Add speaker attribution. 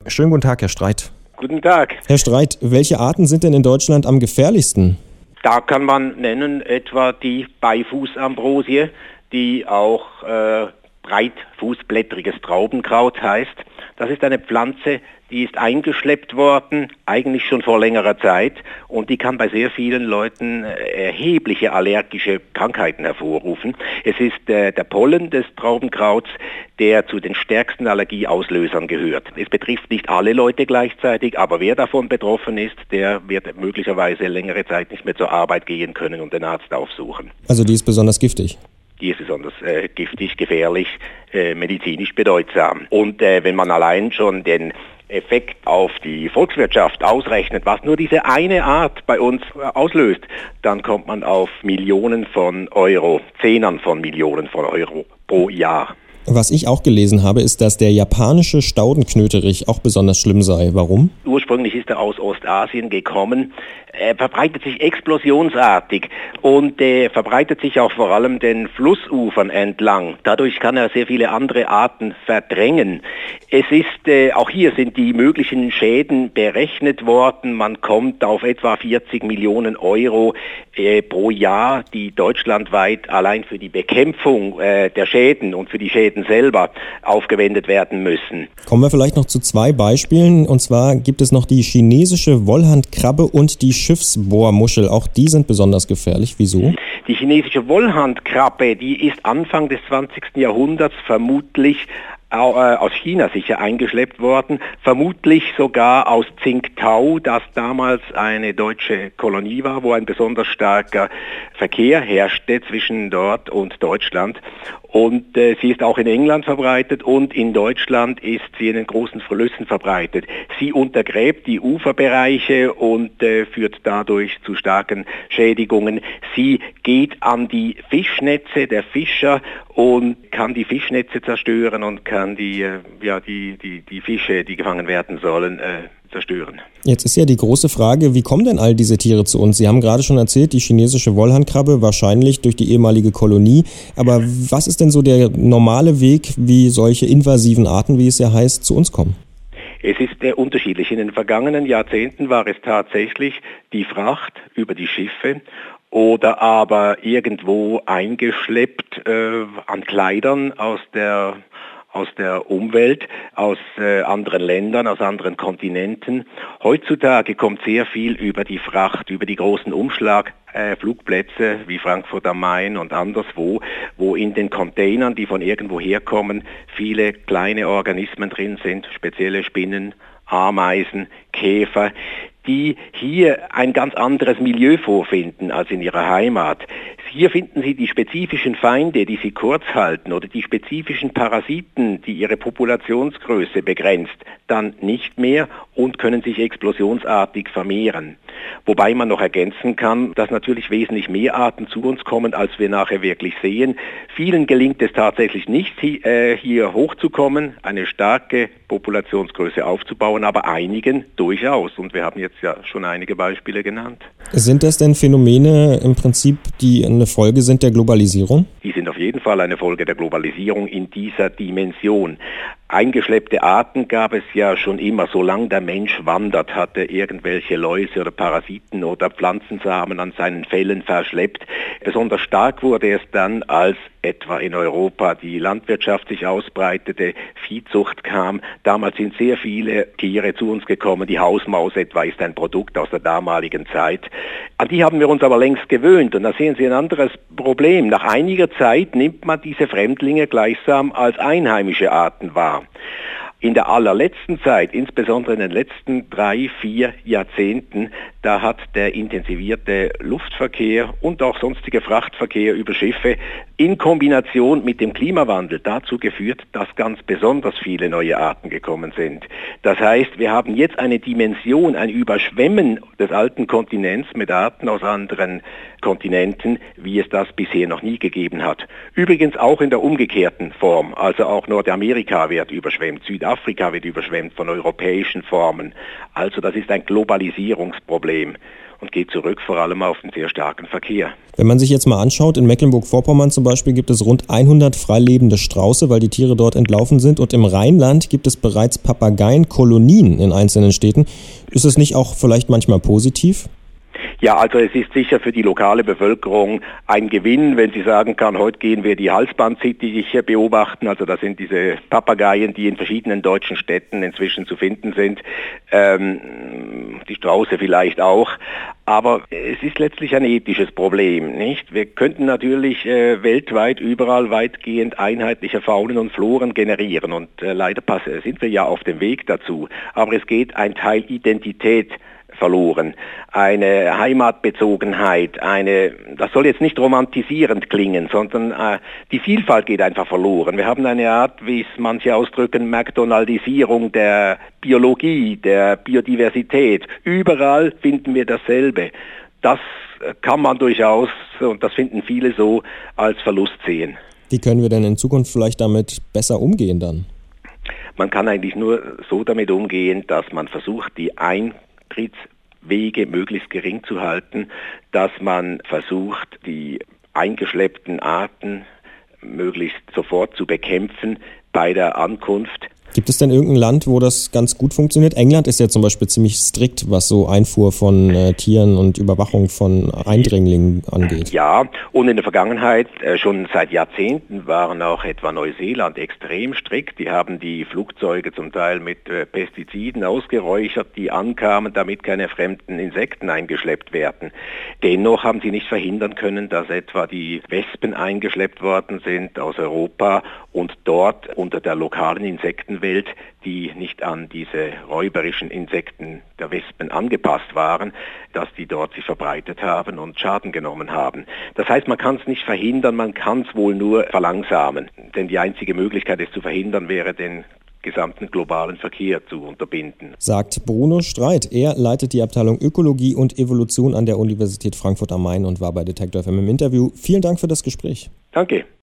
Speaker 1: Schönen guten Tag, Herr Streit.
Speaker 2: Guten Tag.
Speaker 1: Herr Streit, welche Arten sind denn in Deutschland am gefährlichsten?
Speaker 2: Da kann man nennen etwa die Beifußambrosie, die auch breitfußblättriges Traubenkraut heißt. Das ist eine Pflanze, die ist eingeschleppt worden, eigentlich schon vor längerer Zeit, und die kann bei sehr vielen Leuten erhebliche allergische Krankheiten hervorrufen. Es ist der Pollen des Traubenkrauts, der zu den stärksten Allergieauslösern gehört. Es betrifft nicht alle Leute gleichzeitig, aber wer davon betroffen ist, der wird möglicherweise längere Zeit nicht mehr zur Arbeit gehen können und den Arzt aufsuchen.
Speaker 1: Also die ist besonders giftig?
Speaker 2: Die ist besonders giftig, gefährlich, medizinisch bedeutsam. Und wenn man allein schon den Effekt auf die Volkswirtschaft ausrechnet, was nur diese eine Art bei uns auslöst, dann kommt man auf Millionen von Euro, Zehnern von Millionen von Euro pro Jahr.
Speaker 1: Was ich auch gelesen habe, ist, dass der japanische Staudenknöterich auch besonders schlimm sei. Warum?
Speaker 2: Ursprünglich ist er aus Ostasien gekommen. Er verbreitet sich explosionsartig und verbreitet sich auch vor allem den Flussufern entlang. Dadurch kann er sehr viele andere Arten verdrängen. Es ist, auch hier sind die möglichen Schäden berechnet worden. Man kommt auf etwa 40 Millionen Euro pro Jahr, die deutschlandweit allein für die Bekämpfung der Schäden und für die Schäden selber aufgewendet werden müssen.
Speaker 1: Kommen wir vielleicht noch zu zwei Beispielen. Und zwar gibt es noch die chinesische Wollhandkrabbe und die Schiffsbohrmuschel. Auch die sind besonders gefährlich. Wieso?
Speaker 2: Die chinesische Wollhandkrabbe, die ist Anfang des 20. Jahrhunderts vermutlich aus China sicher eingeschleppt worden, vermutlich sogar aus Tsingtau, das damals eine deutsche Kolonie war, wo ein besonders starker Verkehr herrschte zwischen dort und Deutschland. Und sie ist auch in England verbreitet und in Deutschland ist sie in den großen Flüssen verbreitet. Sie untergräbt die Uferbereiche und führt dadurch zu starken Schädigungen. Sie geht an die Fischnetze der Fischer und kann die Fischnetze zerstören und kann die Fische, die gefangen werden sollen, zerstören.
Speaker 1: Jetzt ist ja die große Frage, wie kommen denn all diese Tiere zu uns? Sie haben gerade schon erzählt, die chinesische Wollhandkrabbe, wahrscheinlich durch die ehemalige Kolonie. Aber was ist denn so der normale Weg, wie solche invasiven Arten, wie es ja heißt, zu uns kommen?
Speaker 2: Es ist unterschiedlich. In den vergangenen Jahrzehnten war es tatsächlich die Fracht über die Schiffe oder aber irgendwo eingeschleppt an Kleidern aus der Umwelt, aus anderen Ländern, aus anderen Kontinenten. Heutzutage kommt sehr viel über die Fracht, über die großen Umschlagflugplätze wie Frankfurt am Main und anderswo, wo in den Containern, die von irgendwo herkommen, viele kleine Organismen drin sind, spezielle Spinnen, Ameisen, Käfer, die hier ein ganz anderes Milieu vorfinden als in ihrer Heimat. Hier finden Sie die spezifischen Feinde, die sie kurz halten, oder die spezifischen Parasiten, die ihre Populationsgröße begrenzt, dann nicht mehr und können sich explosionsartig vermehren. Wobei man noch ergänzen kann, dass natürlich wesentlich mehr Arten zu uns kommen, als wir nachher wirklich sehen. Vielen gelingt es tatsächlich nicht, hier hochzukommen, eine starke Populationsgröße aufzubauen, aber einigen durchaus. Und wir haben jetzt ja schon einige Beispiele genannt.
Speaker 1: Sind das denn Phänomene im Prinzip, die eine Folge sind der Globalisierung?
Speaker 2: Die sind auf jeden Fall eine Folge der Globalisierung in dieser Dimension. Eingeschleppte Arten gab es ja schon immer, solange der Mensch wandert, hatte irgendwelche Läuse oder Parasiten oder Pflanzensamen an seinen Fellen verschleppt. Besonders stark wurde es dann, als etwa in Europa die Landwirtschaft sich ausbreitete, Viehzucht kam. Damals sind sehr viele Tiere zu uns gekommen. Die Hausmaus etwa ist ein Produkt aus der damaligen Zeit. An die haben wir uns aber längst gewöhnt. Und da sehen Sie ein anderes Problem. Nach einiger Zeit nimmt man diese Fremdlinge gleichsam als einheimische Arten wahr. In der allerletzten Zeit, insbesondere in den letzten 3-4 Jahrzehnten, da hat der intensivierte Luftverkehr und auch sonstige Frachtverkehr über Schiffe in Kombination mit dem Klimawandel dazu geführt, dass ganz besonders viele neue Arten gekommen sind. Das heißt, wir haben jetzt eine Dimension, ein Überschwemmen des alten Kontinents mit Arten aus anderen Kontinenten, wie es das bisher noch nie gegeben hat. Übrigens auch in der umgekehrten Form, also auch Nordamerika wird überschwemmt, Südafrika wird überschwemmt von europäischen Formen. Also das ist ein Globalisierungsproblem. und geht zurück vor allem auf den sehr starken Verkehr.
Speaker 1: Wenn man sich jetzt mal anschaut, in Mecklenburg-Vorpommern zum Beispiel gibt es rund 100 freilebende Strauße, weil die Tiere dort entlaufen sind. Und im Rheinland gibt es bereits Papageienkolonien in einzelnen Städten. Ist es nicht auch vielleicht manchmal positiv?
Speaker 2: Ja, also es ist sicher für die lokale Bevölkerung ein Gewinn, wenn sie sagen kann, heute gehen wir die Halsbandsittiche beobachten. Also das sind diese Papageien, die in verschiedenen deutschen Städten inzwischen zu finden sind. Die Strauße vielleicht auch. Aber es ist letztlich ein ethisches Problem, nicht? Wir könnten natürlich weltweit überall weitgehend einheitliche Faunen und Floren generieren. Und leider sind wir ja auf dem Weg dazu. Aber es geht ein Teil Identität verloren, eine Heimatbezogenheit, das soll jetzt nicht romantisierend klingen, sondern die Vielfalt geht einfach verloren. Wir haben eine Art, wie es manche ausdrücken, McDonaldisierung der Biologie, der Biodiversität. Überall finden wir dasselbe. Das kann man durchaus, und das finden viele so, als Verlust sehen.
Speaker 1: Wie können wir denn in Zukunft vielleicht damit besser umgehen dann?
Speaker 2: Man kann eigentlich nur so damit umgehen, dass man versucht, die Eintrittswege möglichst gering zu halten, dass man versucht, die eingeschleppten Arten möglichst sofort zu bekämpfen bei der Ankunft.
Speaker 1: Gibt es denn irgendein Land, wo das ganz gut funktioniert? England ist ja zum Beispiel ziemlich strikt, was so Einfuhr von Tieren und Überwachung von Eindringlingen angeht.
Speaker 2: Ja, und in der Vergangenheit, schon seit Jahrzehnten, waren auch etwa Neuseeland extrem strikt. Die haben die Flugzeuge zum Teil mit Pestiziden ausgeräuchert, die ankamen, damit keine fremden Insekten eingeschleppt werden. Dennoch haben sie nicht verhindern können, dass etwa die Wespen eingeschleppt worden sind aus Europa und dort unter der lokalen Insektenwelt, die nicht an diese räuberischen Insekten der Wespen angepasst waren, dass die dort sich verbreitet haben und Schaden genommen haben. Das heißt, man kann es nicht verhindern, man kann es wohl nur verlangsamen. Denn die einzige Möglichkeit, es zu verhindern, wäre, den gesamten globalen Verkehr zu unterbinden.
Speaker 1: Sagt Bruno Streit. Er leitet die Abteilung Ökologie und Evolution an der Universität Frankfurt am Main und war bei Detektor FM im Interview. Vielen Dank für das Gespräch.
Speaker 2: Danke.